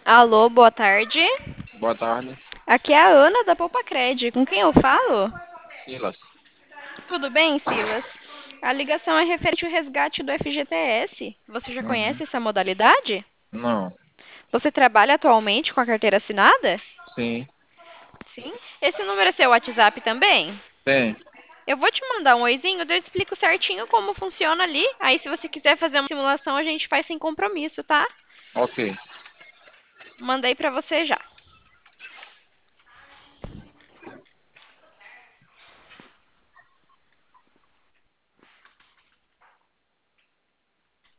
Alô, boa tarde. Boa tarde, Aqui é a Ana da Poupa-Cred. Com quem eu falo? Silas. Tudo bem, Silas? A ligação é referente ao resgate do FGTS. Você já Uhum. conhece essa modalidade? Não, Você trabalha atualmente com a carteira assinada? sim, Sim. Esse número é seu WhatsApp também? tem. Eu vou te mandar um oizinho, daí eu explico certinho como funciona ali. Aí, se você quiser fazer uma simulação, a gente faz sem compromisso, tá? Ok. Mandei pra você já.